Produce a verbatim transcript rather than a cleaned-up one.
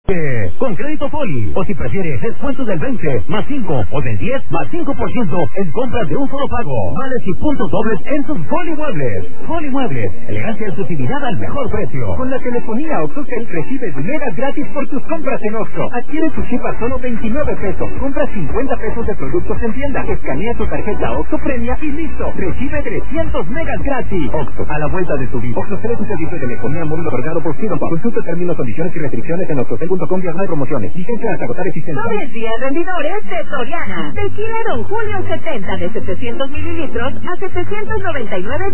Con crédito Foli, o si prefieres descuentos del veinte más cinco o del diez más cinco por ciento en compras de un solo pago. Vales y puntos dobles en tus Foli Muebles. Foli Muebles, elegancia y exclusividad al mejor precio. Con la telefonía OxxoTel recibes megas gratis por tus compras en Oxxo. Adquiere tu chip a solo veintinueve pesos. Compra cincuenta pesos de productos en tienda. Escanea tu tarjeta Oxxo Premia y listo. Recibe trescientos megas gratis. Oxxo, a la vuelta de tu vida. OXXO es un servicio de telefonía móvil otorgado por Siropa. Consulta términos, condiciones y restricciones en oxxotel punto com diagonal promociones. Licencia hasta agotar existencia. Sobre el día rendidores de Soriana. Tequila Don Julio setenta de setecientos mililitros a setecientos noventa y nueve